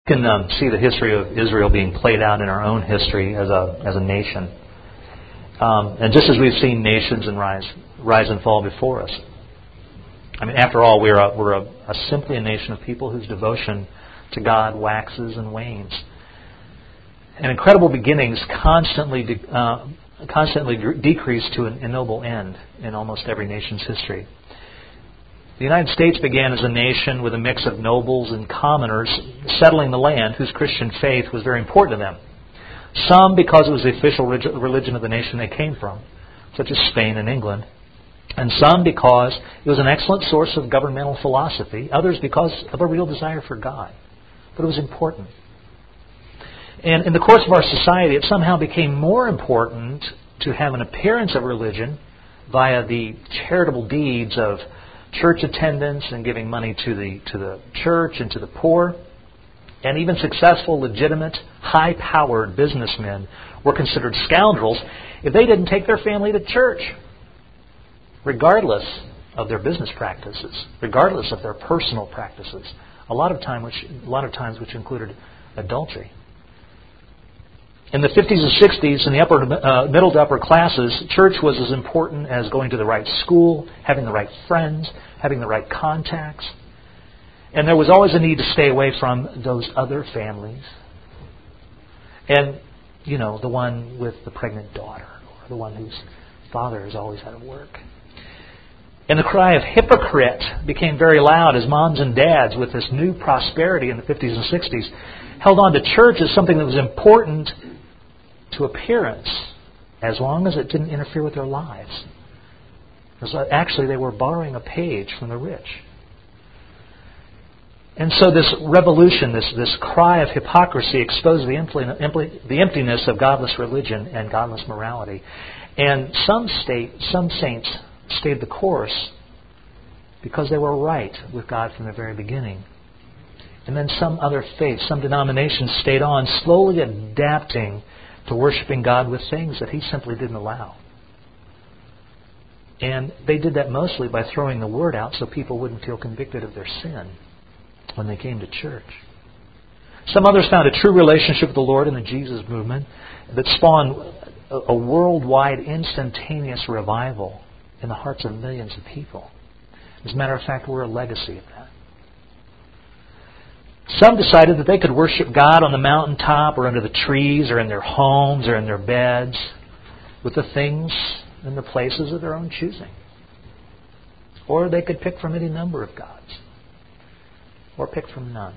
can see the history of Israel being played out in our own history as a nation. And just as we've seen nations and rise and fall before us. I mean, after all, we're simply a nation of people whose devotion to God waxes and wanes. And incredible beginnings constantly decrease to an ignoble end in almost every nation's history. The United States began as a nation with a mix of nobles and commoners settling the land whose Christian faith was very important to them. Some because it was the official religion of the nation they came from, such as Spain and England. And some because it was an excellent source of governmental philosophy. Others because of a real desire for God. But it was important. And in the course of our society, it somehow became more important to have an appearance of religion via the charitable deeds of church attendance and giving money to the church and to the poor. And even successful, legitimate, high-powered businessmen were considered scoundrels if they didn't take their family to church, regardless of their business practices, regardless of their personal practices, a lot of times which included adultery. In the 50s and 60s, in the middle to upper classes, church was as important as going to the right school, having the right friends, having the right contacts. And there was always a need to stay away from those other families. And, the one with the pregnant daughter, or the one whose father is always out of work. And the cry of hypocrite became very loud as moms and dads, with this new prosperity in the 50s and 60s, held on to church as something that was important to appearance, as long as it didn't interfere with their lives. Because actually they were borrowing a page from the rich. And so this revolution, this cry of hypocrisy exposed the emptiness of godless religion and godless morality. And some saints stayed the course because they were right with God from the very beginning. And then some other faiths, some denominations stayed on, slowly adapting to worshiping God with things that He simply didn't allow. And they did that mostly by throwing the word out so people wouldn't feel convicted of their sin when they came to church. Some others found a true relationship with the Lord in the Jesus movement that spawned a worldwide instantaneous revival in the hearts of millions of people. As a matter of fact, we're a legacy of that. Some decided that they could worship God on the mountaintop or under the trees or in their homes or in their beds with the things and the places of their own choosing. Or they could pick from any number of gods. Or pick from none.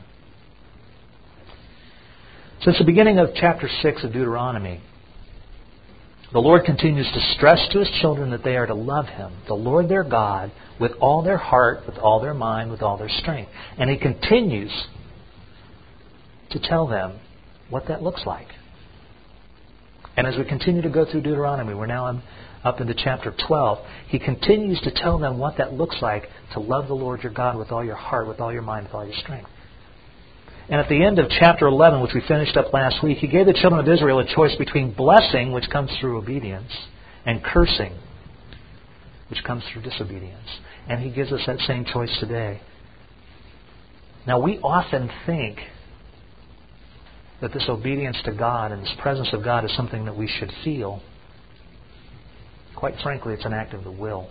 Since the beginning of chapter 6 of Deuteronomy, the Lord continues to stress to His children that they are to love Him, the Lord their God, with all their heart, with all their mind, with all their strength. And He continues to tell them what that looks like. And as we continue to go through Deuteronomy, we're now up into chapter 12, He continues to tell them what that looks like to love the Lord your God with all your heart, with all your mind, with all your strength. And at the end of chapter 11, which we finished up last week, He gave the children of Israel a choice between blessing, which comes through obedience, and cursing, which comes through disobedience. And He gives us that same choice today. Now, we often think that this obedience to God and this presence of God is something that we should feel. Quite frankly, it's an act of the will.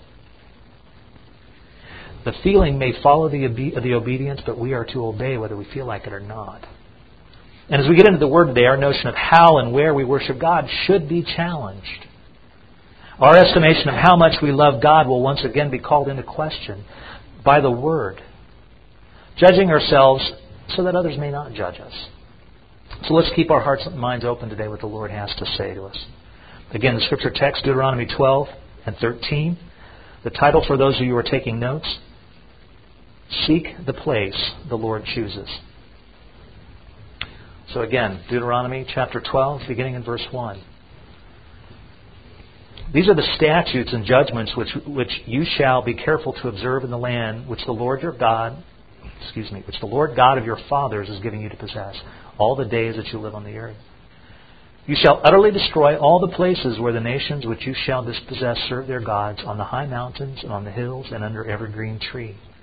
The feeling may follow the obedience, but we are to obey whether we feel like it or not. And as we get into the Word today, our notion of how and where we worship God should be challenged. Our estimation of how much we love God will once again be called into question by the Word, judging ourselves so that others may not judge us. So let's keep our hearts and minds open today what the Lord has to say to us. Again, the Scripture text, Deuteronomy 12 and 13. The title for those of you who are taking notes, Seek the Place the Lord Chooses. So again, Deuteronomy chapter 12, beginning in verse 1. These are the statutes and judgments which you shall be careful to observe in the land which the Lord God of your fathers is giving you to possess, all the days that you live on the earth. You shall utterly destroy all the places where the nations which you shall dispossess serve their gods, on the high mountains and on the hills and under every green tree.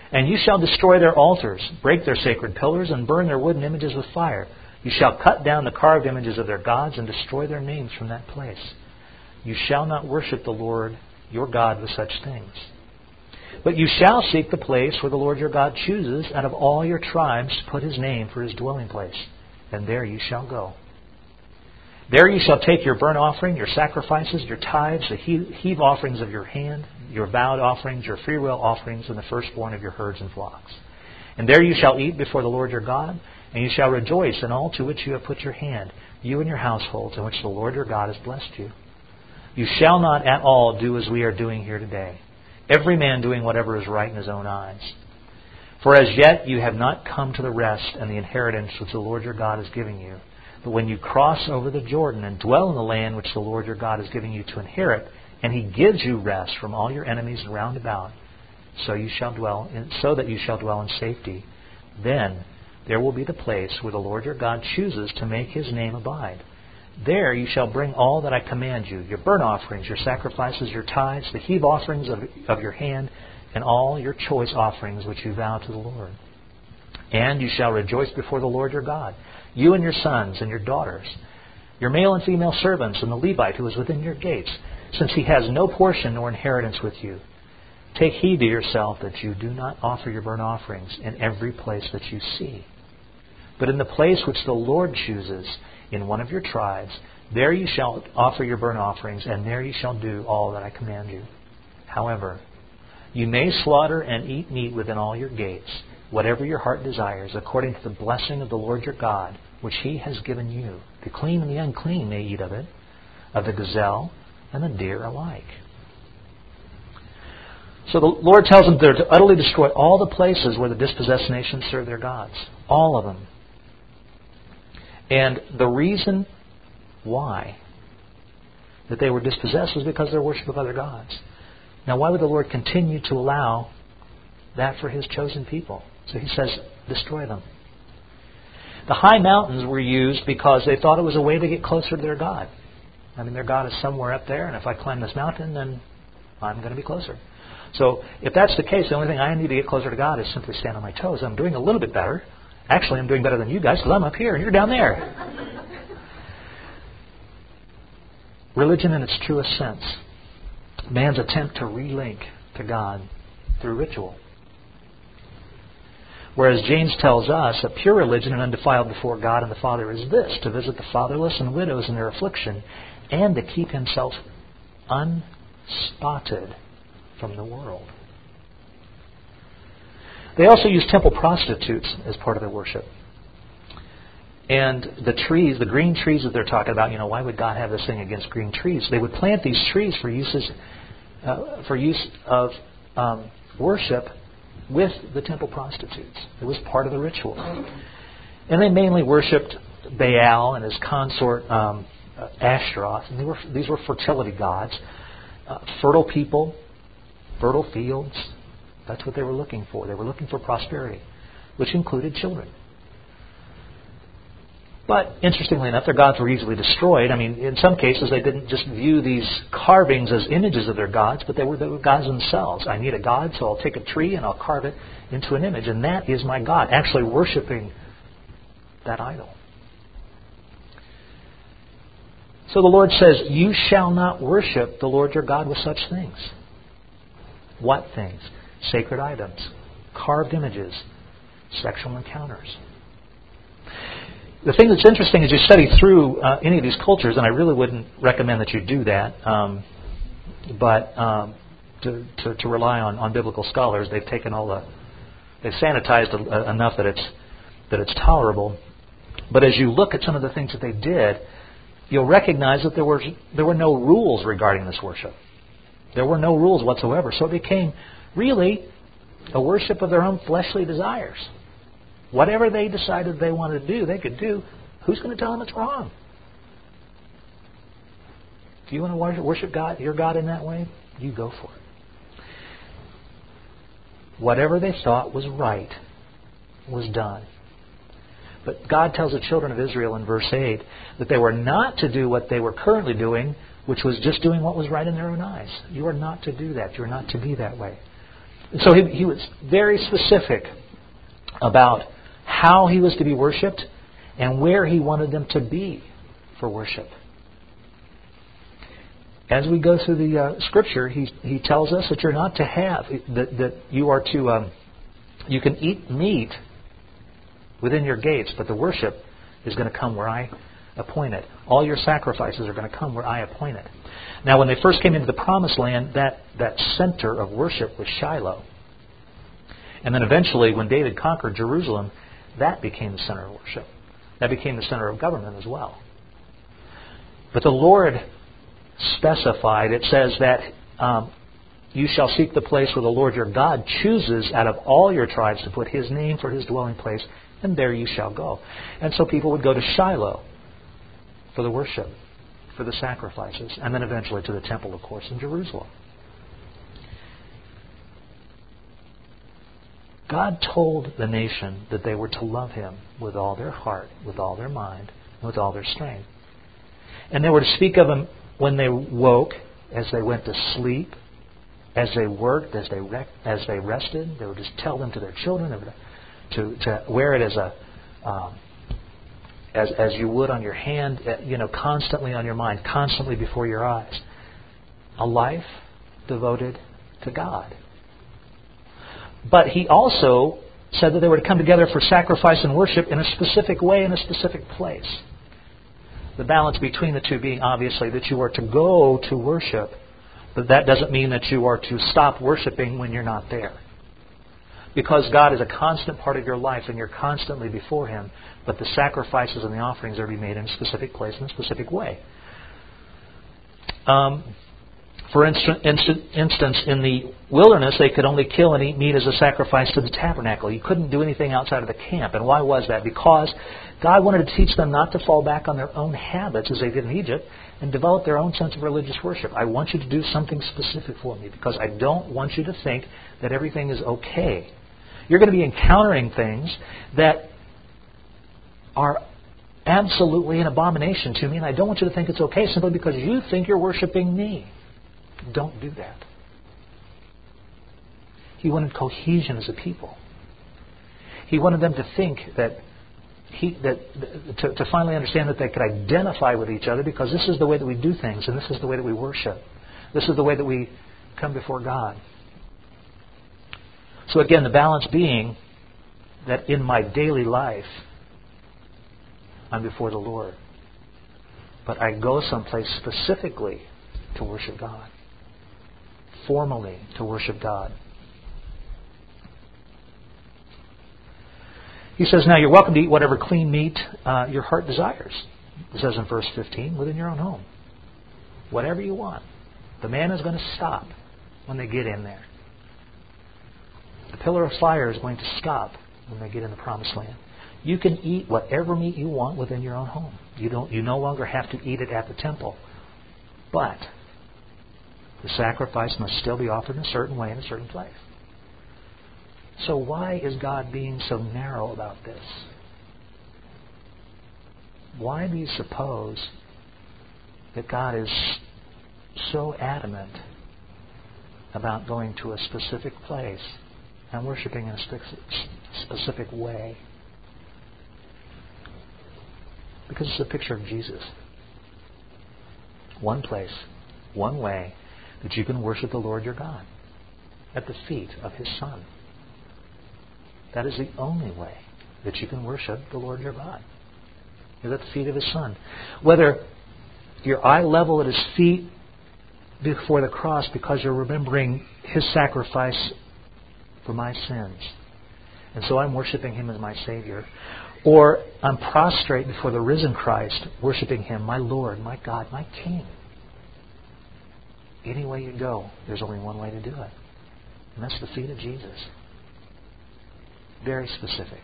And you shall destroy their altars, break their sacred pillars, and burn their wooden images with fire. You shall cut down the carved images of their gods and destroy their names from that place. You shall not worship the Lord your God with such things. But you shall seek the place where the Lord your God chooses out of all your tribes to put His name for His dwelling place. And there you shall go. There you shall take your burnt offering, your sacrifices, your tithes, the heave offerings of your hand, your vowed offerings, your freewill offerings, and the firstborn of your herds and flocks. And there you shall eat before the Lord your God, and you shall rejoice in all to which you have put your hand, you and your households, in which the Lord your God has blessed you. You shall not at all do as we are doing here today, every man doing whatever is right in his own eyes. For as yet you have not come to the rest and the inheritance which the Lord your God is giving you. But when you cross over the Jordan and dwell in the land which the Lord your God is giving you to inherit, and He gives you rest from all your enemies round about, so that you shall dwell in safety, then there will be the place where the Lord your God chooses to make His name abide. There you shall bring all that I command you, your burnt offerings, your sacrifices, your tithes, the heave offerings of your hand, and all your choice offerings which you vow to the Lord. And you shall rejoice before the Lord your God, you and your sons and your daughters, your male and female servants, and the Levite who is within your gates, since he has no portion nor inheritance with you. Take heed to yourself that you do not offer your burnt offerings in every place that you see. But in the place which the Lord chooses, in one of your tribes, there you shall offer your burnt offerings, and there you shall do all that I command you. However, you may slaughter and eat meat within all your gates, whatever your heart desires, according to the blessing of the Lord your God, which He has given you. The clean and the unclean may eat of it, of the gazelle and the deer alike. So the Lord tells them they're to utterly destroy all the places where the dispossessed nations serve their gods. All of them. And the reason why that they were dispossessed was because of their worship of other gods. Now, why would the Lord continue to allow that for His chosen people? So He says, destroy them. The high mountains were used because they thought it was a way to get closer to their God. I mean, their God is somewhere up there, and if I climb this mountain, then I'm going to be closer. So if that's the case, the only thing I need to get closer to God is simply stand on my toes. I'm doing a little bit better. Actually, I'm doing better than you guys because I'm up here and you're down there. Religion in its truest sense. Man's attempt to relink to God through ritual. Whereas James tells us a pure religion and undefiled before God and the Father is this, to visit the fatherless and widows in their affliction, and to keep himself unspotted from the world. They also use temple prostitutes as part of their worship. And the trees, the green trees that they're talking about, why would God have this thing against green trees? They would plant these trees for use of worship with the temple prostitutes. It was part of the ritual. And they mainly worshipped Baal and his consort Ashtaroth. And these were fertility gods. Fertile people, fertile fields. That's what they were looking for. They were looking for prosperity, which included children. But, interestingly enough, their gods were easily destroyed. I mean, in some cases, they didn't just view these carvings as images of their gods, but they were gods themselves. I need a god, so I'll take a tree and I'll carve it into an image, and that is my God, actually worshiping that idol. So the Lord says, you shall not worship the Lord your God with such things. What things? Sacred items, carved images, sexual encounters. The thing that's interesting is you study through any of these cultures, and I really wouldn't recommend that you do that, but to rely on biblical scholars, they've taken they've sanitized enough that it's tolerable. But as you look at some of the things that they did, you'll recognize that there were no rules regarding this worship. There were no rules whatsoever, so it became really a worship of their own fleshly desires. Whatever they decided they wanted to do, they could do. Who's going to tell them it's wrong? If you want to worship God, your God in that way, you go for it. Whatever they thought was right was done. But God tells the children of Israel in verse 8 that they were not to do what they were currently doing, which was just doing what was right in their own eyes. You are not to do that. You are not to be that way. So he was very specific about how he was to be worshipped and where he wanted them to be for worship. As we go through the Scripture, he tells us that you're not to have, that you are to, you can eat meat within your gates, but the worship is going to come where I appoint it. All your sacrifices are going to come where I appoint it. Now, when they first came into the Promised Land, that center of worship was Shiloh. And then eventually, when David conquered Jerusalem, that became the center of worship. That became the center of government as well. But the Lord specified, it says that you shall seek the place where the Lord your God chooses out of all your tribes to put His name for His dwelling place, and there you shall go. And so people would go to Shiloh for the worship, for the sacrifices, and then eventually to the temple, of course, in Jerusalem. God told the nation that they were to love Him with all their heart, with all their mind, and with all their strength. And they were to speak of Him when they woke, as they went to sleep, as they worked, as they rested. They would just tell them to their children. They were to wear it as you would on your hand, constantly on your mind, constantly before your eyes. A life devoted to God. But He also said that they were to come together for sacrifice and worship in a specific way, in a specific place. The balance between the two being obviously that you are to go to worship, but that doesn't mean that you are to stop worshiping when you're not there. Because God is a constant part of your life and you're constantly before Him, but the sacrifices and the offerings are to be made in a specific place, in a specific way. For instance, in the wilderness, they could only kill and eat meat as a sacrifice to the tabernacle. You couldn't do anything outside of the camp. And why was that? Because God wanted to teach them not to fall back on their own habits as they did in Egypt and develop their own sense of religious worship. I want you to do something specific for me because I don't want you to think that everything is okay. You're going to be encountering things that are absolutely an abomination to me, and I don't want you to think it's okay simply because you think you're worshiping me. Don't do that. He wanted cohesion as a people. He wanted them to think to finally understand that they could identify with each other because this is the way that we do things and this is the way that we worship. This is the way that we come before God. So again, the balance being that in my daily life, I'm before the Lord. But I go someplace specifically to worship God. Formally to worship God. He says, now you're welcome to eat whatever clean meat your heart desires. It says in verse 15, within your own home. Whatever you want. The man is going to stop when they get in there. The pillar of fire is going to stop when they get in the Promised Land. You can eat whatever meat you want within your own home. You no longer have to eat it at the temple. But the sacrifice must still be offered in a certain way in a certain place. So why is God being so narrow about this? Why do you suppose that God is so adamant about going to a specific place and worshiping in a specific way? Because it's a picture of Jesus. One place, one way that you can worship the Lord your God at the feet of His Son. That is the only way that you can worship the Lord your God. Is at the feet of His Son. Whether your eye level at His feet before the cross because you're remembering His sacrifice for my sins. And so I'm worshiping Him as my Savior. Or I'm prostrate before the risen Christ, worshiping Him, my Lord, my God, my King. Any way you go, there's only one way to do it. And that's the feet of Jesus. Very specific.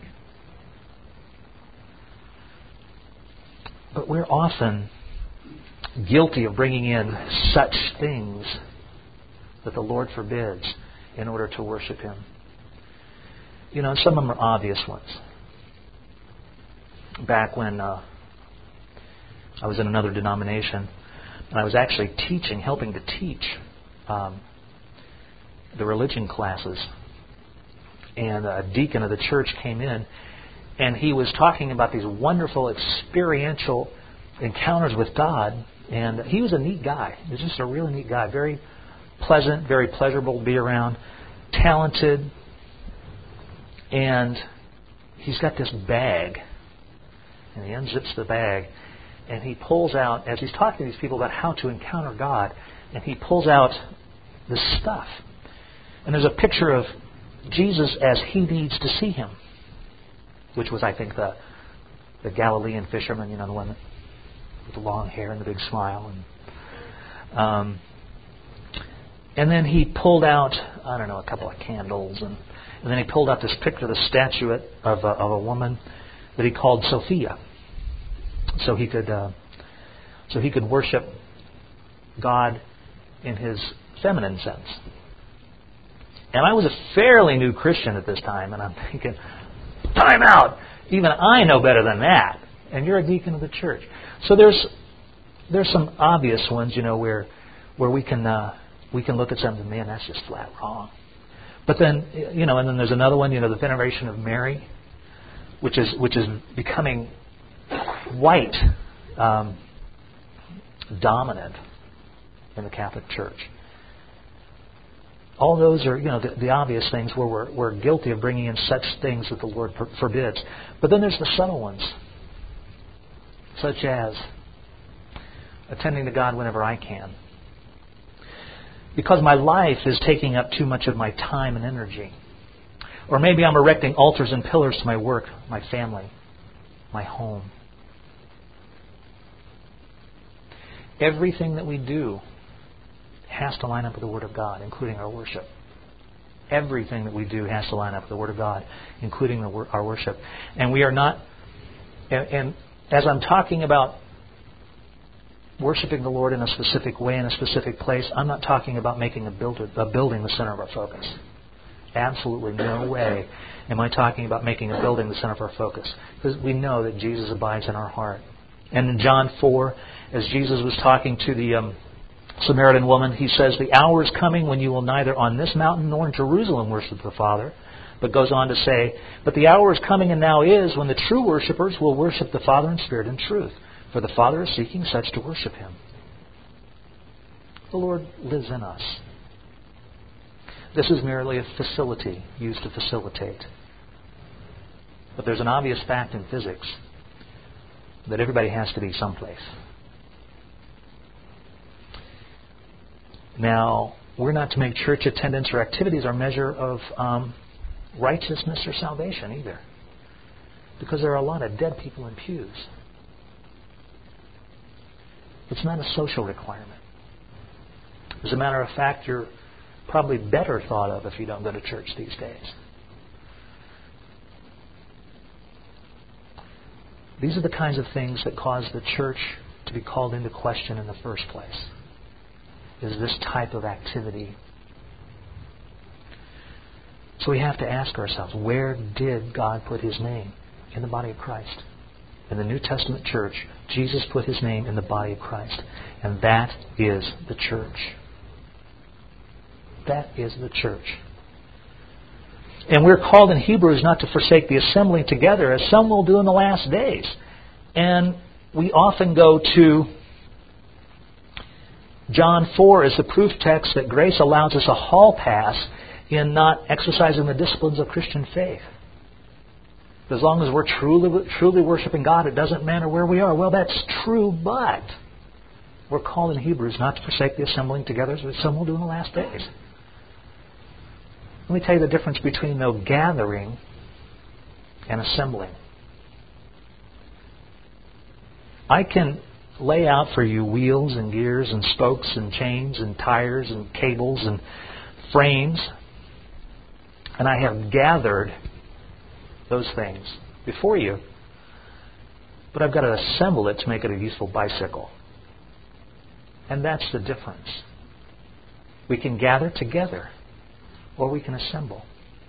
But we're often guilty of bringing in such things that the Lord forbids in order to worship Him. And some of them are obvious ones. Back when I was in another denomination, and I was actually helping to teach the religion classes. And a deacon of the church came in, and he was talking about these wonderful experiential encounters with God. And he was a neat guy. He was just a really neat guy. Very pleasant, very pleasurable to be around, talented. And he's got this bag. And he unzips the bag. And he pulls out, as he's talking to these people about how to encounter God, and he pulls out this stuff. And there's a picture of Jesus as he needs to see him, which was, I think, the Galilean fisherman, the one with the long hair and the big smile. And then he pulled out, a couple of candles, and then he pulled out this picture, the statuette of a woman that he called Sophia, so he could worship God in his feminine sense. And I was a fairly new Christian at this time, and I'm thinking, time out! Even I know better than that. And you're a deacon of the church. So there's some obvious ones, where we can look at something, man, that's just flat wrong. But then, and then there's another one, the veneration of Mary, which is becoming quite dominant in the Catholic Church. All those are, the obvious things where we're guilty of bringing in such things that the Lord forbids. But then there's the subtle ones, such as attending to God whenever I can, because my life is taking up too much of my time and energy. Or maybe I'm erecting altars and pillars to my work, my family, my home. Everything that we do has to line up with the Word of God, including our worship. Everything that we do has to line up with the Word of God, including our worship. And we are not, and as I'm talking about worshiping the Lord in a specific way, in a specific place, I'm not talking about making a building the center of our focus. Absolutely no way am I talking about making a building the center of our focus, because we know that Jesus abides in our heart. And in John 4, as Jesus was talking to the Samaritan woman, he says, the hour is coming when you will neither on this mountain nor in Jerusalem worship the Father. But goes on to say, but the hour is coming and now is when the true worshippers will worship the Father in spirit and truth. For the Father is seeking such to worship Him. The Lord lives in us. This is merely a facility used to facilitate. But there's an obvious fact in physics that everybody has to be someplace. Now, we're not to make church attendance or activities our measure of righteousness or salvation either, because there are a lot of dead people in pews. It's not a social requirement. As a matter of fact, you're probably better thought of if you don't go to church these days. These are the kinds of things that cause the church to be called into question in the first place. Is this type of activity. So we have to ask ourselves, where did God put His name? In the body of Christ. In the New Testament church, Jesus put His name in the body of Christ. And that is the church. That is the church. And we're called in Hebrews not to forsake the assembling together, as some will do in the last days. And we often go to John 4 as the proof text that grace allows us a hall pass in not exercising the disciplines of Christian faith. As long as we're truly worshiping God, it doesn't matter where we are. Well, that's true, but we're called in Hebrews not to forsake the assembling together, as some will do in the last days. Let me tell you the difference between, though, gathering and assembling. I can lay out for you wheels and gears and spokes and chains and tires and cables and frames, and I have gathered those things before you, but I've got to assemble it to make it a useful bicycle. And that's the difference. We can gather together, or we can assemble.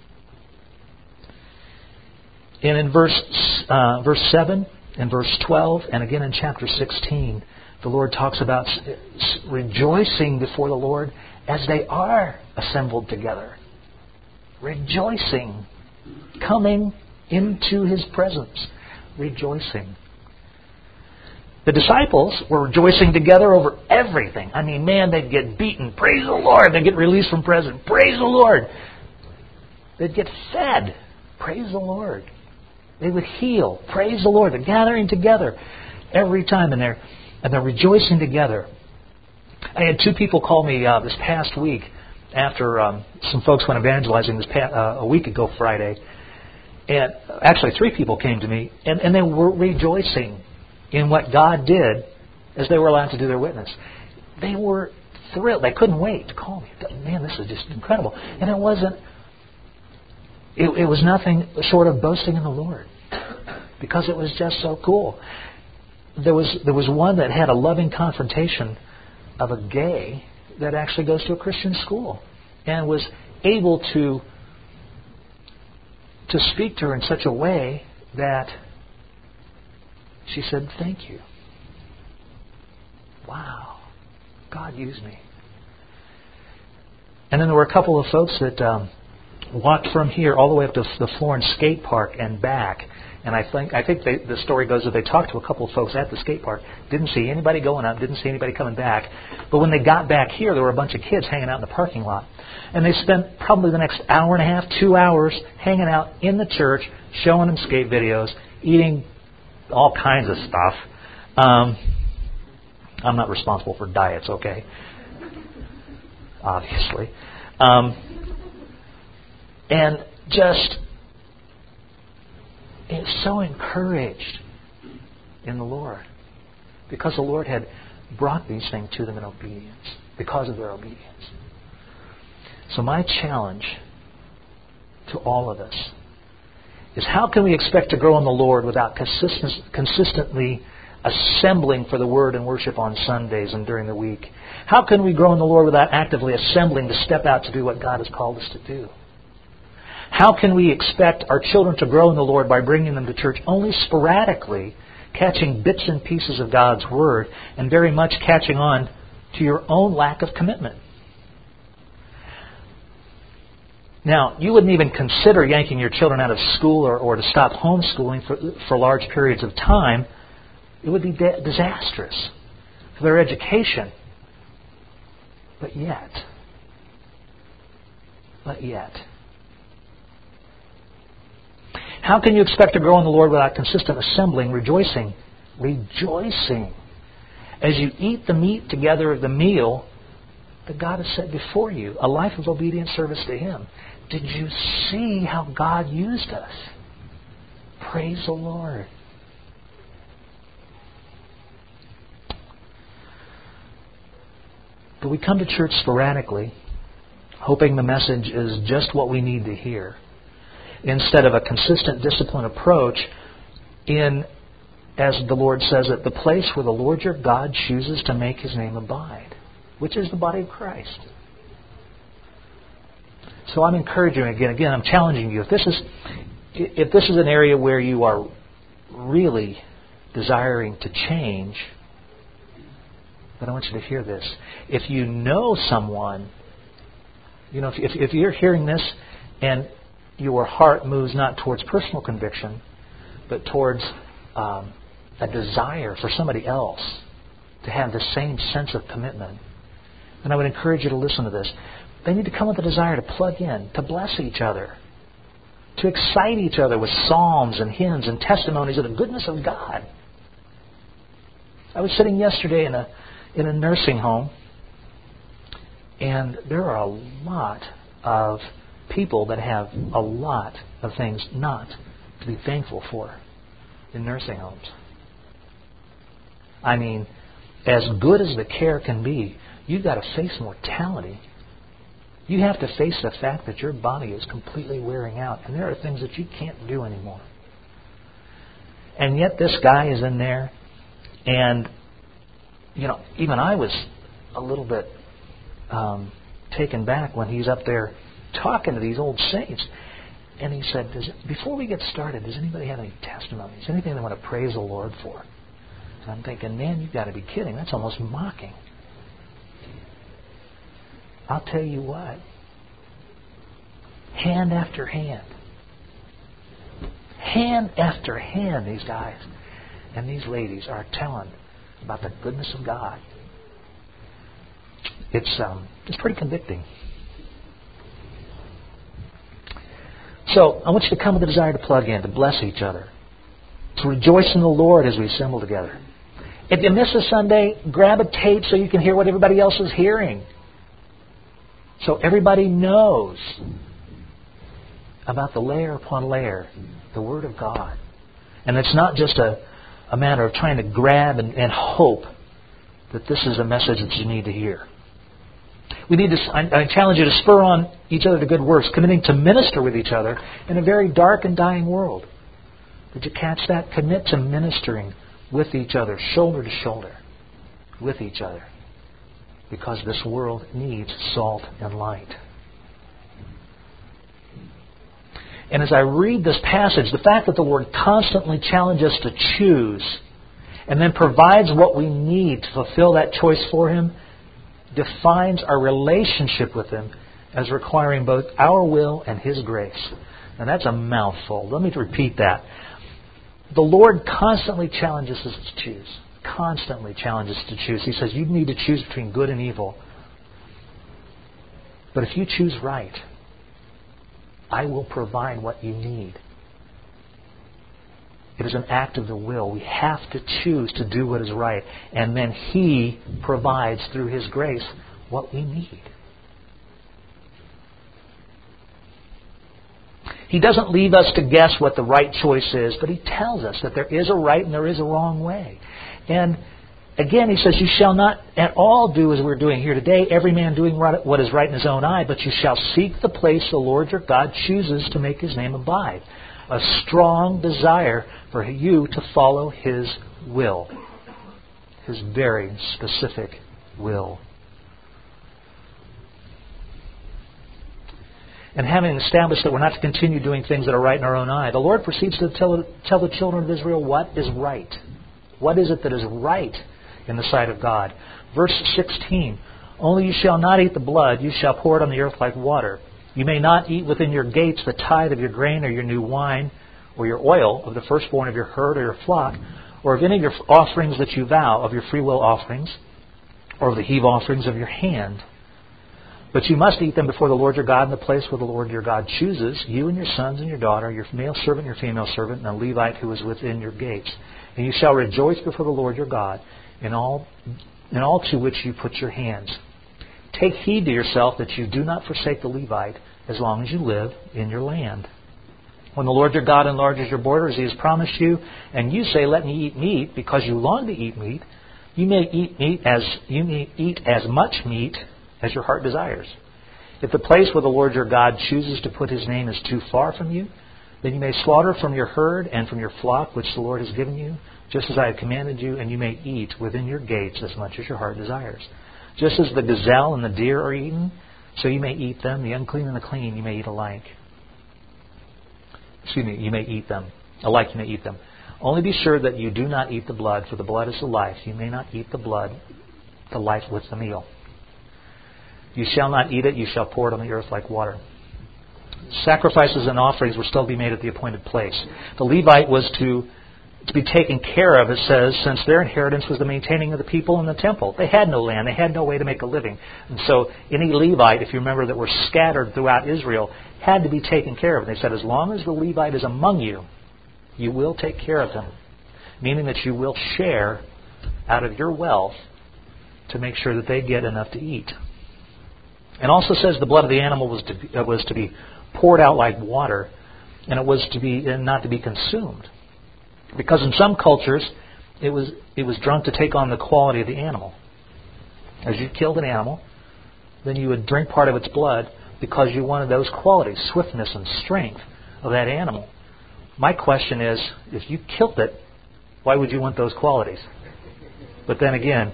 And in verse 7 and verse 12, and again in chapter 16, the Lord talks about rejoicing before the Lord as they are assembled together, rejoicing, coming into His presence, rejoicing. The disciples were rejoicing together over everything. I mean, man, they'd get beaten. Praise the Lord. They'd get released from prison. Praise the Lord. They'd get fed. Praise the Lord. They would heal. Praise the Lord. They're gathering together every time, and they're rejoicing together. I had 2 people call me this past week after some folks went evangelizing a week ago Friday. And actually 3 people came to me, and they were rejoicing in what God did as they were allowed to do their witness. They were thrilled. They couldn't wait to call me. Man, this is just incredible. And it wasn't. It was nothing short of boasting in the Lord, because it was just so cool. There was one that had a loving confrontation of a gay that actually goes to a Christian school, and was able to speak to her in such a way that she said, "Thank you. Wow, God used me." And then there were a couple of folks that walked from here all the way up to the Florence skate park and back. And I think the story goes that they talked to a couple of folks at the skate park, didn't see anybody going up, didn't see anybody coming back. But when they got back here, there were a bunch of kids hanging out in the parking lot. And they spent probably the next hour and a half, 2 hours, hanging out in the church, showing them skate videos, eating all kinds of stuff. I'm not responsible for diets, okay? Obviously. And just so encouraged in the Lord, because the Lord had brought these things to them in obedience, because of their obedience. So my challenge to all of us is, how can we expect to grow in the Lord without consistently assembling for the Word and worship on Sundays and during the week? How can we grow in the Lord without actively assembling to step out to do what God has called us to do? How can we expect our children to grow in the Lord by bringing them to church only sporadically, catching bits and pieces of God's Word, and very much catching on to your own lack of commitment? Now, you wouldn't even consider yanking your children out of school or to stop homeschooling for large periods of time. It would be disastrous for their education. But yet, how can you expect to grow in the Lord without consistent assembling, rejoicing, as you eat the meat together of the meal that God has set before you, a life of obedient service to Him? Did you see how God used us? Praise the Lord. But we come to church sporadically, hoping the message is just what we need to hear, instead of a consistent, disciplined approach in, as the Lord says, at the place where the Lord your God chooses to make His name abide, which is the body of Christ. So I'm encouraging you again, I'm challenging you. If this is an area where you are really desiring to change, then I want you to hear this. If you know someone, if you're hearing this and your heart moves not towards personal conviction, but towards a desire for somebody else to have the same sense of commitment, then I would encourage you to listen to this. They need to come with a desire to plug in, to bless each other, to excite each other with psalms and hymns and testimonies of the goodness of God. I was sitting yesterday in a nursing home, and there are a lot of people that have a lot of things not to be thankful for in nursing homes. I mean, as good as the care can be, you've got to face mortality. You have to face the fact that your body is completely wearing out, and there are things that you can't do anymore. And yet this guy is in there, and even I was a little bit taken back when he's up there talking to these old saints. And he said, before we get started, does anybody have any testimonies? Anything they want to praise the Lord for? And I'm thinking, man, you've got to be kidding. That's almost mocking. I'll tell you what. Hand after hand. Hand after hand, these guys and these ladies are telling about the goodness of God. It's pretty convicting. So I want you to come with a desire to plug in, to bless each other, to rejoice in the Lord as we assemble together. If you miss a Sunday, grab a tape so you can hear what everybody else is hearing. So everybody knows about the layer upon layer, the Word of God. And it's not just a matter of trying to grab and hope that this is a message that you need to hear. We need to. I challenge you to spur on each other to good works, committing to minister with each other in a very dark and dying world. Did you catch that? Commit to ministering with each other, shoulder to shoulder, with each other. Because this world needs salt and light. And as I read this passage, the fact that the Lord constantly challenges us to choose and then provides what we need to fulfill that choice for Him defines our relationship with Him as requiring both our will and His grace. And that's a mouthful. Let me repeat that. The Lord constantly challenges us to choose. Constantly challenges us to choose. He says, you need to choose between good and evil. But if you choose right, I will provide what you need. It is an act of the will. We have to choose to do what is right. And then He provides through His grace what we need. He doesn't leave us to guess what the right choice is, but He tells us that there is a right and there is a wrong way. And again, He says, you shall not at all do as we're doing here today, every man doing what is right in his own eye, but you shall seek the place the Lord your God chooses to make His name abide. A strong desire for you to follow His will. His very specific will. And having established that we're not to continue doing things that are right in our own eye, the Lord proceeds to tell the children of Israel what is right. What is it that is right in the sight of God? Verse 16, only you shall not eat the blood, you shall pour it on the earth like water. You may not eat within your gates the tithe of your grain or your new wine or your oil of the firstborn of your herd or your flock, or of any of your offerings that you vow, of your freewill offerings, or of the heave offerings of your hand. But you must eat them before the Lord your God in the place where the Lord your God chooses, you and your sons and your daughter, your male servant and your female servant, and a Levite who is within your gates. And you shall rejoice before the Lord your God in all to which you put your hands. Take heed to yourself that you do not forsake the Levite as long as you live in your land. When the Lord your God enlarges your border as He has promised you, and you say, let me eat meat, because you long to eat meat, you may eat as much meat as your heart desires. If the place where the Lord your God chooses to put His name is too far from you, then you may slaughter from your herd and from your flock which the Lord has given you, just as I have commanded you, and you may eat within your gates as much as your heart desires. Just as the gazelle and the deer are eaten, so you may eat them. The unclean and the clean you may eat alike. You may eat them. Alike you may eat them. Only be sure that you do not eat the blood, for the blood is the life. You may not eat the blood, the life with the meal. You shall not eat it, you shall pour it on the earth like water. Sacrifices and offerings were still to be made at the appointed place. The Levite was to be taken care of, it says, since their inheritance was the maintaining of the people in the temple. They had no land. They had no way to make a living. And so any Levite, if you remember, that were scattered throughout Israel, had to be taken care of. And they said, as long as the Levite is among you, you will take care of them. Meaning that you will share out of your wealth to make sure that they get enough to eat. And also says the blood of the animal was to be poured out like water, and it was to be not to be consumed. Because in some cultures, it was drunk to take on the quality of the animal. As you killed an animal, then you would drink part of its blood because you wanted those qualities, swiftness and strength of that animal. My question is, if you killed it, why would you want those qualities? But then again,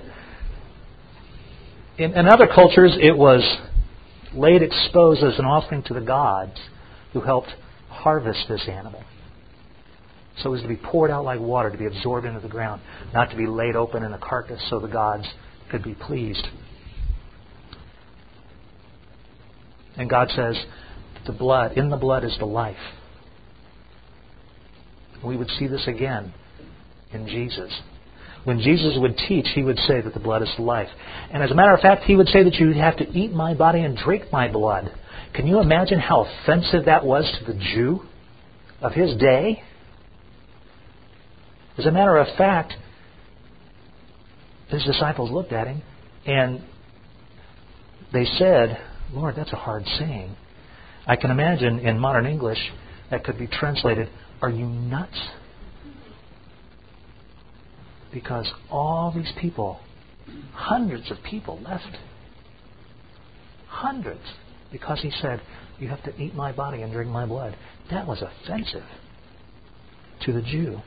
in other cultures, it was laid exposed as an offering to the gods who helped harvest this animal. So it was to be poured out like water, to be absorbed into the ground, not to be laid open in a carcass so the gods could be pleased. And God says, in the blood is the life. We would see this again in Jesus. When Jesus would teach, He would say that the blood is the life. And as a matter of fact, He would say that you have to eat my body and drink my blood. Can you imagine how offensive that was to the Jew of His day? As a matter of fact, His disciples looked at Him and they said, Lord, that's a hard saying. I can imagine in modern English that could be translated, are you nuts? Because all these people, hundreds of people left. Hundreds. Because He said, you have to eat my body and drink my blood. That was offensive to the Jew.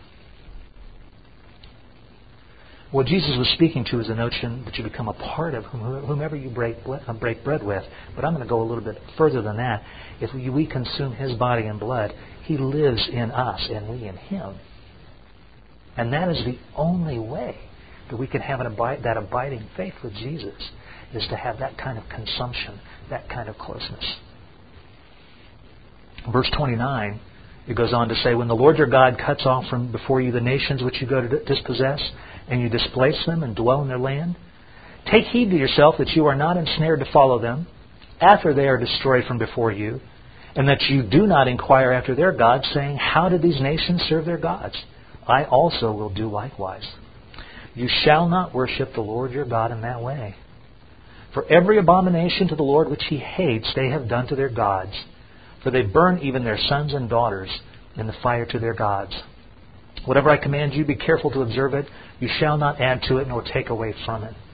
What Jesus was speaking to is the notion that you become a part of whomever you break bread with. But I'm going to go a little bit further than that. If we consume His body and blood, He lives in us and we in Him. And that is the only way that we can have that abiding faith with Jesus, is to have that kind of consumption, that kind of closeness. Verse 29, it goes on to say, when the Lord your God cuts off from before you the nations which you go to dispossess, and you displace them and dwell in their land, take heed to yourself that you are not ensnared to follow them after they are destroyed from before you, and that you do not inquire after their gods, saying, how did these nations serve their gods? I also will do likewise. You shall not worship the Lord your God in that way. For every abomination to the Lord which He hates they have done to their gods, for they burn even their sons and daughters in the fire to their gods. Whatever I command you, be careful to observe it. You shall not add to it nor take away from it.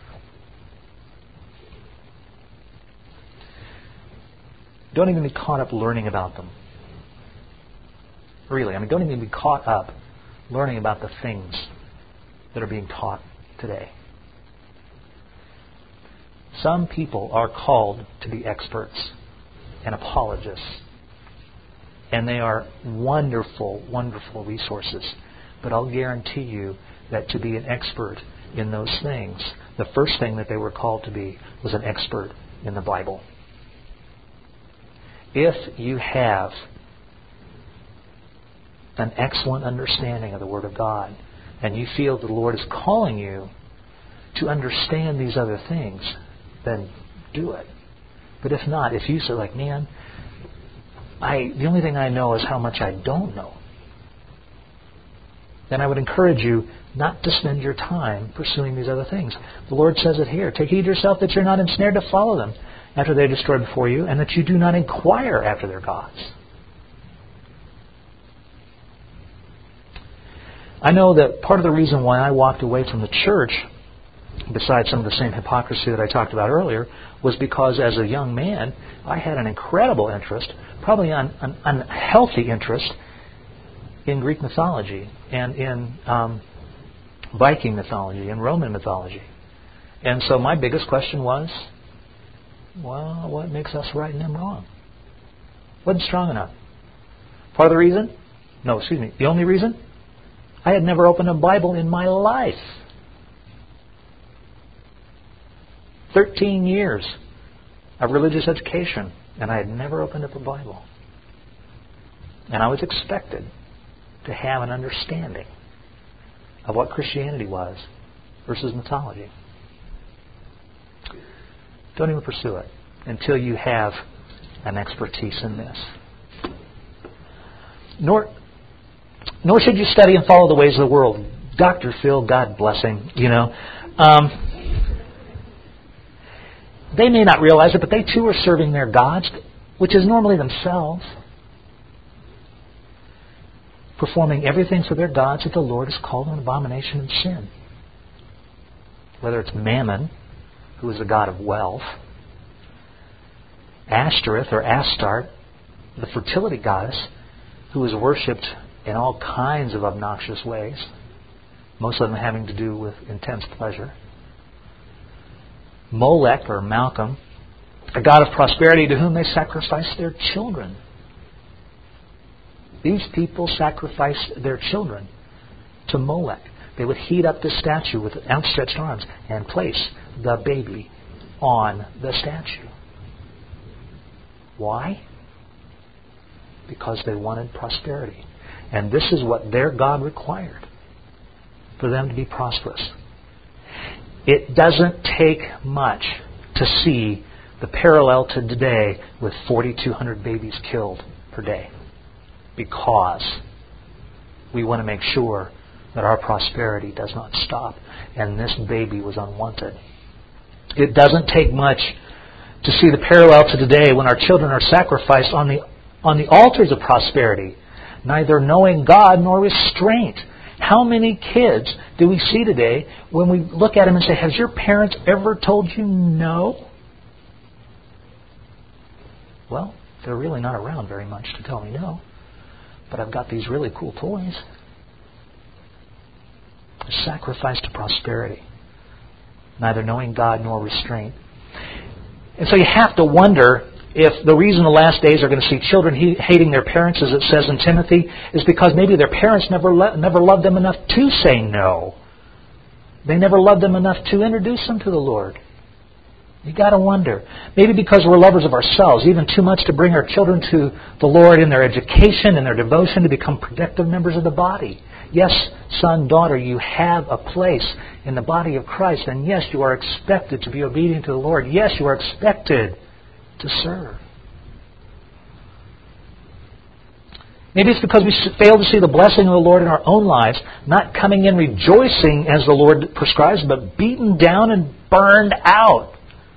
Don't even be caught up learning about them. Really, don't even be caught up learning about the things that are being taught today. Some people are called to be experts and apologists. And they are wonderful, wonderful resources. But I'll guarantee you that to be an expert in those things, the first thing that they were called to be was an expert in the Bible. If you have an excellent understanding of the Word of God, and you feel the Lord is calling you to understand these other things, then do it. But if not, if you say like, man, the only thing I know is how much I don't know, then I would encourage you not to spend your time pursuing these other things. The Lord says it here. Take heed to yourself that you're not ensnared to follow them after they are destroyed before you, and that you do not inquire after their gods. I know that part of the reason why I walked away from the church, besides some of the same hypocrisy that I talked about earlier, was because as a young man, I had an incredible interest, probably an unhealthy interest, in Greek mythology and in Viking mythology and Roman mythology. And so my biggest question was, well, what makes us right and them wrong? Wasn't strong enough. Part of the reason? The only reason? I had never opened a Bible in my life. 13 years of religious education, and I had never opened up a Bible. And I was expected to have an understanding of what Christianity was versus mythology. Don't even pursue it until you have an expertise in this. Nor should you study and follow the ways of the world. Dr. Phil, God bless him, they may not realize it, but they too are serving their gods, which is normally themselves, performing everything for their gods that the Lord has called an abomination and sin. Whether it's Mammon, who is the god of wealth, Ashtoreth or Astarte, the fertility goddess, who is worshipped in all kinds of obnoxious ways, most of them having to do with intense pleasure. Molech or Malcolm, a god of prosperity to whom they sacrifice their children. These people sacrificed their children to Molech. They would heat up this statue with outstretched arms and place the baby on the statue. Why? Because they wanted prosperity. And this is what their God required, for them to be prosperous. It doesn't take much to see the parallel to today with 4,200 babies killed per day, because we want to make sure that our prosperity does not stop, and this baby was unwanted. It doesn't take much to see the parallel to today when our children are sacrificed on the altars of prosperity, neither knowing God nor restraint. How many kids do we see today when we look at them and say, has your parents ever told you no? Well, they're really not around very much to tell me no, but I've got these really cool toys. A sacrifice to prosperity, neither knowing God nor restraint. And so you have to wonder if the reason the last days are going to see children hating their parents, as it says in Timothy, is because maybe their parents never loved them enough to say no. They never loved them enough to introduce them to the Lord. You got to wonder. Maybe because we're lovers of ourselves, even too much to bring our children to the Lord in their education and their devotion to become productive members of the body. Yes, son, daughter, you have a place in the body of Christ. And yes, you are expected to be obedient to the Lord. Yes, you are expected to serve. Maybe it's because we fail to see the blessing of the Lord in our own lives, not coming in rejoicing as the Lord prescribes, but beaten down and burned out.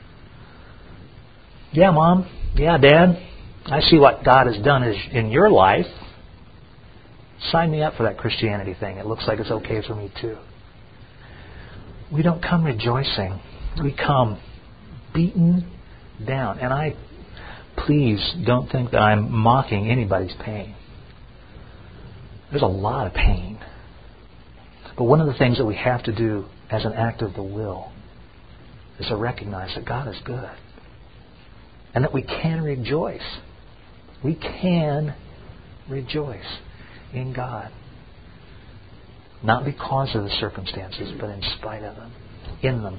Yeah, Mom. Yeah, Dad. I see what God has done in your life. Sign me up for that Christianity thing. It looks like it's okay for me too. We don't come rejoicing. We come beaten down. And please don't think that I'm mocking anybody's pain. There's a lot of pain. But one of the things that we have to do as an act of the will is to recognize that God is good. And that we can rejoice. We can rejoice in God. Not because of the circumstances, but in spite of them. In them.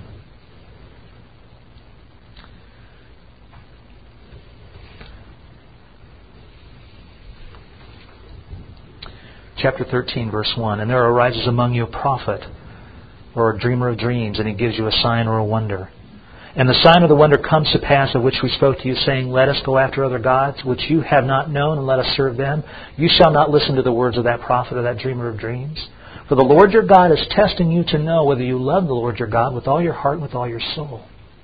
Chapter 13, verse 1. And there arises among you a prophet, or a dreamer of dreams, and he gives you a sign or a wonder. And the sign of the wonder comes to pass, of which we spoke to you, saying, let us go after other gods, which you have not known, and let us serve them. You shall not listen to the words of that prophet or that dreamer of dreams. For the Lord your God is testing you to know whether you love the Lord your God with all your heart and with all your soul.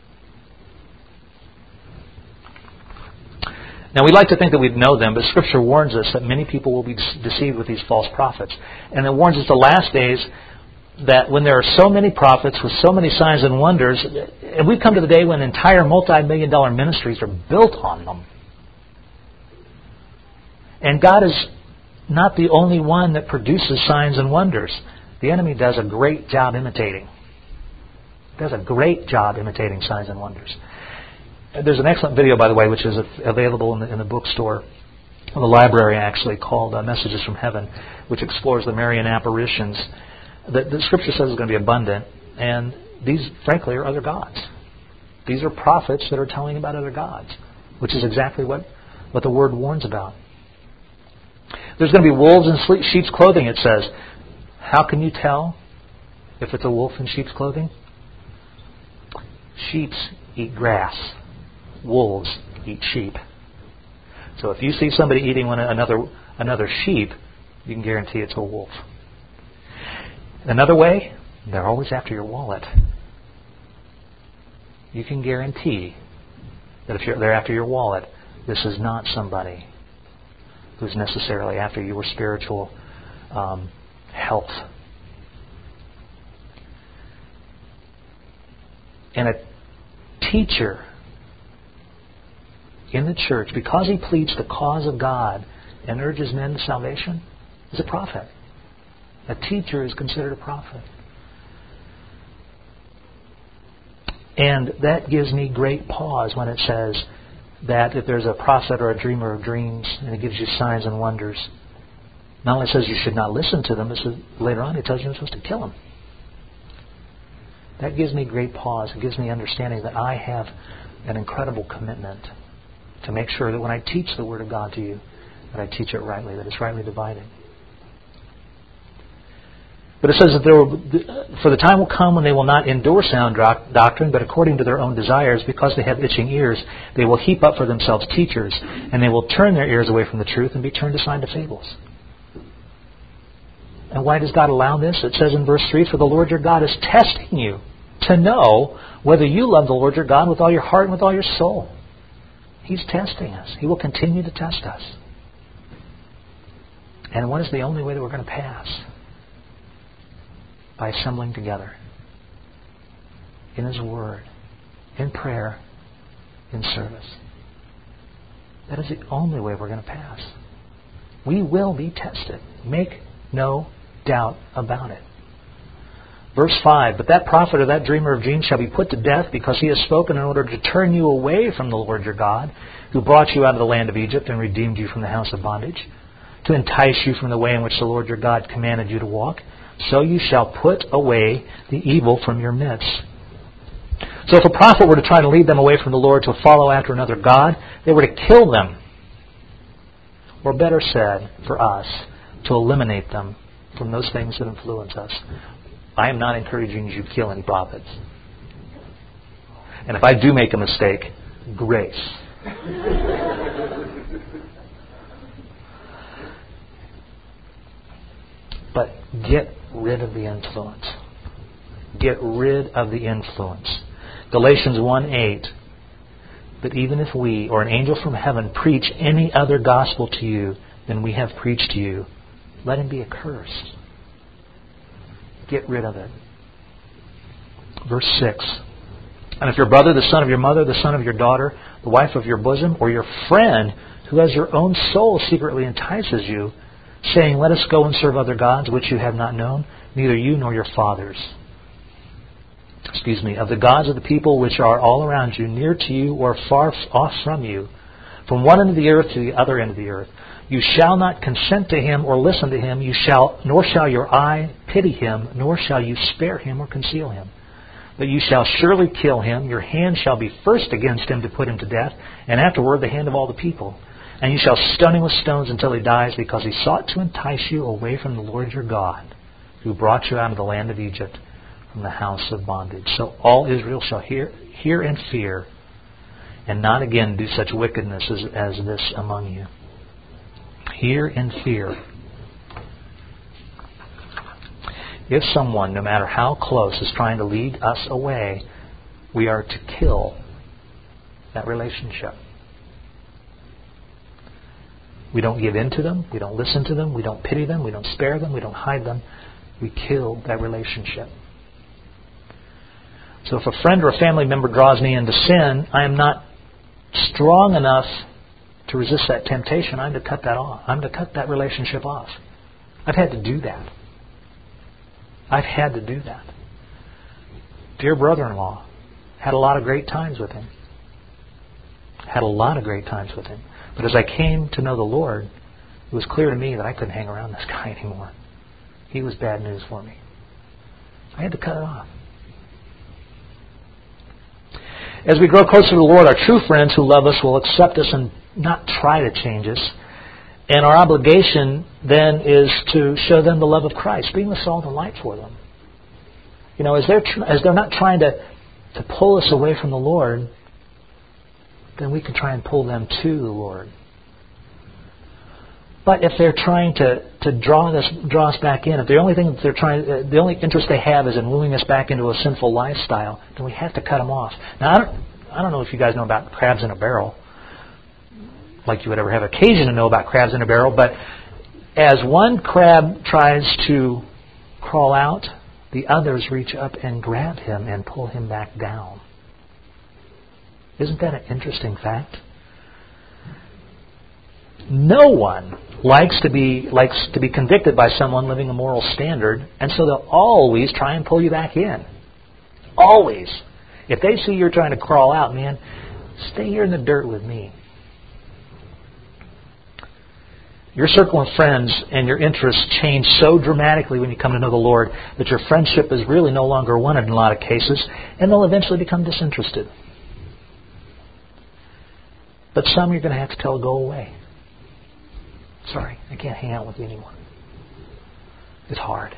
Now, we like to think that we'd know them, but Scripture warns us that many people will be deceived with these false prophets. And it warns us the last days that when there are so many prophets with so many signs and wonders, and we've come to the day when entire multi-million-dollar ministries are built on them. And God is not the only one that produces signs and wonders. The enemy does a great job imitating. Does a great job imitating signs and wonders. There's an excellent video, by the way, which is available in the bookstore, or the library actually, called Messages from Heaven, which explores the Marian apparitions. The Scripture says is going to be abundant, and these, frankly, are other gods. These are prophets that are telling about other gods, which is exactly what the Word warns about. There's going to be wolves in sheep's clothing, it says. How can you tell if it's a wolf in sheep's clothing? Sheep eat grass. Wolves eat sheep. So if you see somebody eating another sheep, you can guarantee it's a wolf. Another way, they're always after your wallet. You can guarantee that if they're after your wallet, this is not somebody who's necessarily after your spiritual health. And a teacher in the church, because he pleads the cause of God and urges men to salvation, is a prophet. A teacher is considered a prophet. And that gives me great pause when it says that if there's a prophet or a dreamer of dreams and it gives you signs and wonders, not only says you should not listen to them, but later on it tells you you're supposed to kill them. That gives me great pause. It gives me understanding that I have an incredible commitment to make sure that when I teach the Word of God to you, that I teach it rightly, that it's rightly divided. But it says that for the time will come when they will not endure sound doctrine, but according to their own desires, because they have itching ears, they will heap up for themselves teachers, and they will turn their ears away from the truth and be turned aside to fables. And why does God allow this? It says in verse 3, for the Lord your God is testing you to know whether you love the Lord your God with all your heart and with all your soul. He's testing us. He will continue to test us. And what is the only way that we're going to pass? By assembling together in His Word, in prayer, in service. That is the only way we're going to pass. We will be tested. Make no doubt about it. Verse 5, but that prophet or that dreamer of dreams shall be put to death, because he has spoken in order to turn you away from the Lord your God, who brought you out of the land of Egypt and redeemed you from the house of bondage, to entice you from the way in which the Lord your God commanded you to walk. So you shall put away the evil from your midst. So if a prophet were to try to lead them away from the Lord to follow after another god, they were to kill them. Or better said, for us, to eliminate them from those things that influence us. I am not encouraging you to kill any prophets. And if I do make a mistake, grace. But get rid of the influence. Get rid of the influence. Galatians 1:8. But even if we or an angel from heaven preach any other gospel to you than we have preached to you, let him be accursed. Get rid of it. Verse 6. And if your brother, the son of your mother, the son of your daughter, the wife of your bosom, or your friend who has your own soul secretly entices you, saying, let us go and serve other gods which you have not known, neither you nor your fathers. Of the gods of the people which are all around you, near to you or far off from you, from one end of the earth to the other end of the earth. You shall not consent to him or listen to him, nor shall your eye pity him, nor shall you spare him or conceal him. But you shall surely kill him, your hand shall be first against him to put him to death, and afterward the hand of all the people. And you shall stone him with stones until he dies, because he sought to entice you away from the Lord your God, who brought you out of the land of Egypt, from the house of bondage. So all Israel shall hear and fear, and not again do such wickedness as this among you. Hear and fear. If someone, no matter how close, is trying to lead us away, we are to kill that relationship. We don't give in to them. We don't listen to them. We don't pity them. We don't spare them. We don't hide them. We kill that relationship. So if a friend or a family member draws me into sin, I am not strong enough to resist that temptation. I'm to cut that off. I'm to cut that relationship off. I've had to do that. I've had to do that. Dear brother-in-law, had a lot of great times with him. Had a lot of great times with him. But as I came to know the Lord, it was clear to me that I couldn't hang around this guy anymore. He was bad news for me. I had to cut it off. As we grow closer to the Lord, our true friends who love us will accept us and not try to change us. And our obligation then is to show them the love of Christ, being the salt and light for them. You know, as they're not trying to pull us away from the Lord, then we can try and pull them to the Lord. But if they're trying to draw us back in, if the only thing that the only interest they have is in wooing us back into a sinful lifestyle, then we have to cut them off. Now, I don't know if you guys know about crabs in a barrel, like you would ever have occasion to know about crabs in a barrel, but as one crab tries to crawl out, the others reach up and grab him and pull him back down. Isn't that an interesting fact? No one likes to be convicted by someone living a moral standard, and so they'll always try and pull you back in. Always. If they see you're trying to crawl out, man, stay here in the dirt with me. Your circle of friends and your interests change so dramatically when you come to know the Lord that your friendship is really no longer wanted in a lot of cases, and they'll eventually become disinterested. But some you're going to have to tell go away. Sorry, I can't hang out with you anymore. It's hard.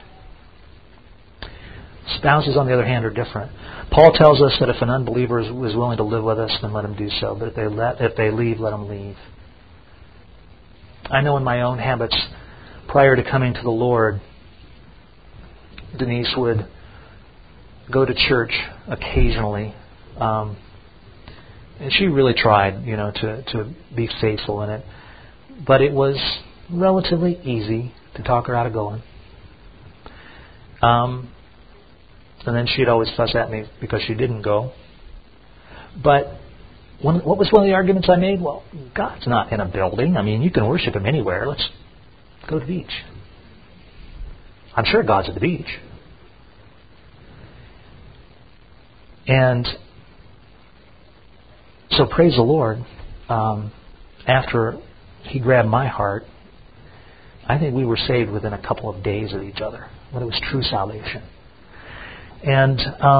Spouses, on the other hand, are different. Paul tells us that if an unbeliever is willing to live with us, then let him do so. But if they leave, let them leave. I know in my own habits, prior to coming to the Lord, Denise would go to church occasionally, and she really tried, to be faithful in it. But it was relatively easy to talk her out of going. And then she'd always fuss at me because she didn't go. But what was one of the arguments I made? Well, God's not in a building. I mean, you can worship Him anywhere. Let's go to the beach. I'm sure God's at the beach. And so praise the Lord, after He grabbed my heart, I think we were saved within a couple of days of each other, when it was true salvation. And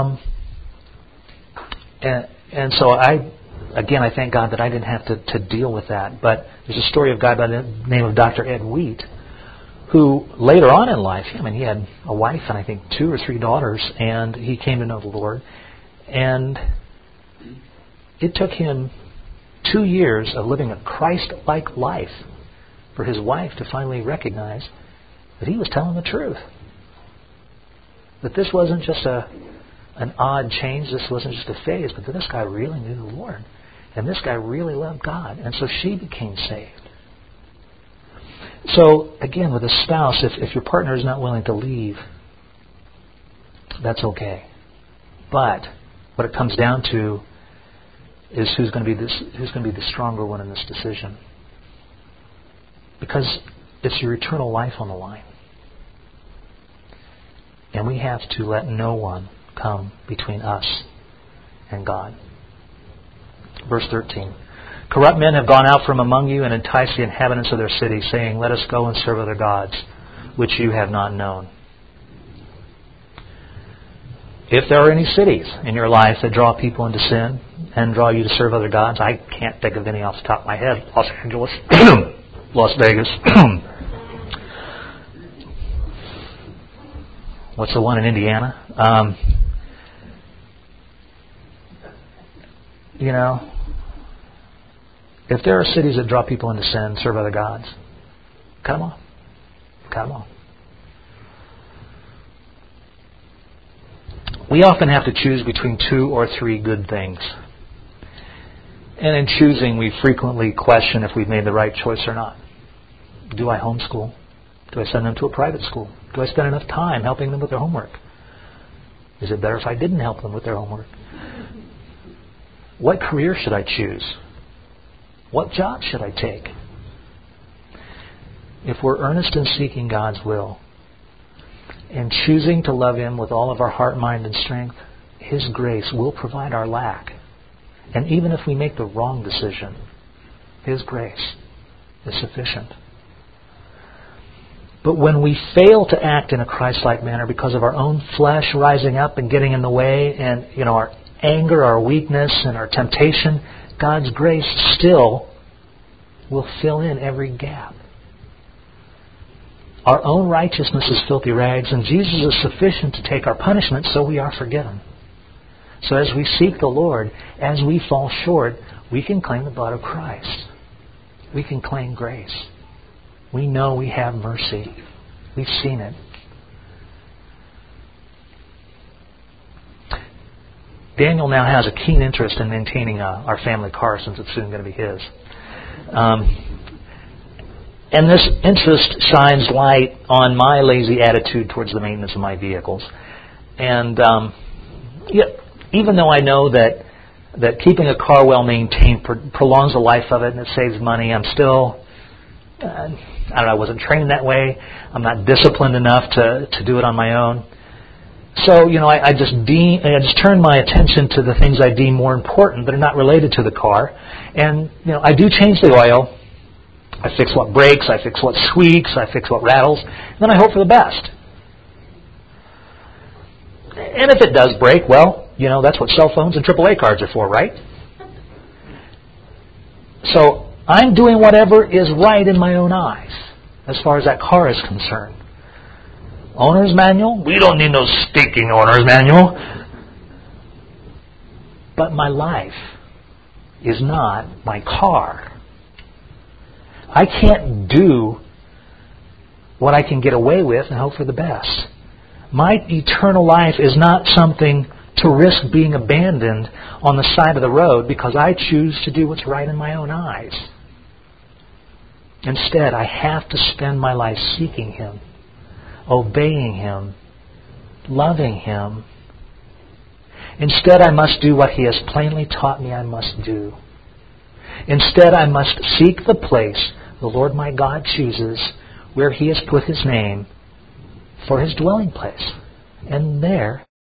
so I thank God that I didn't have to deal with that. But there's a story of a guy by the name of Dr. Ed Wheat, who later on in life, he had a wife and I think 2 or 3 daughters, and he came to know the Lord. And it took him 2 years of living a Christ-like life for his wife to finally recognize that he was telling the truth. That this wasn't just an odd change, this wasn't just a phase, but that this guy really knew the Lord. And this guy really loved God. And so she became saved. So, again, with a spouse, if your partner is not willing to leave, that's okay. But what it comes down to is who's going to be the stronger one in this decision. Because it's your eternal life on the line. And we have to let no one come between us and God. Verse 13. Corrupt men have gone out from among you and enticed the inhabitants of their cities, saying, let us go and serve other gods, which you have not known. If there are any cities in your life that draw people into sin and draw you to serve other gods, I can't think of any off the top of my head. Los Angeles, Las Vegas. What's the one in Indiana? If there are cities that draw people into sin, serve other gods, cut them off. Cut them off. We often have to choose between 2 or 3 good things. And in choosing, we frequently question if we've made the right choice or not. Do I homeschool? Do I send them to a private school? Do I spend enough time helping them with their homework? Is it better if I didn't help them with their homework? What career should I choose? What job should I take? If we're earnest in seeking God's will and choosing to love Him with all of our heart, mind, and strength, His grace will provide our lack. And even if we make the wrong decision, His grace is sufficient. But when we fail to act in a Christ-like manner because of our own flesh rising up and getting in the way, and our anger, our weakness, and our temptation, God's grace still will fill in every gap. Our own righteousness is filthy rags, and Jesus is sufficient to take our punishment, so we are forgiven. So as we seek the Lord, as we fall short, we can claim the blood of Christ. We can claim grace. We know we have mercy. We've seen it. Daniel now has a keen interest in maintaining our family car, since it's soon going to be his. And this interest shines light on my lazy attitude towards the maintenance of my vehicles. And even though I know that keeping a car well maintained prolongs the life of it and it saves money, I'm still, I wasn't trained that way. I'm not disciplined enough to do it on my own. So, I just turn my attention to the things I deem more important that are not related to the car. And, I do change the oil. I fix what breaks. I fix what squeaks. I fix what rattles. And then I hope for the best. And if it does break, well, that's what cell phones and AAA cards are for, right? So I'm doing whatever is right in my own eyes as far as that car is concerned. Owner's manual? We don't need no stinking owner's manual. But my life is not my car. I can't do what I can get away with and hope for the best. My eternal life is not something to risk being abandoned on the side of the road because I choose to do what's right in my own eyes. Instead, I have to spend my life seeking Him, obeying Him, loving Him. Instead, I must do what He has plainly taught me I must do. Instead, I must seek the place the Lord my God chooses where He has put His name for His dwelling place. And there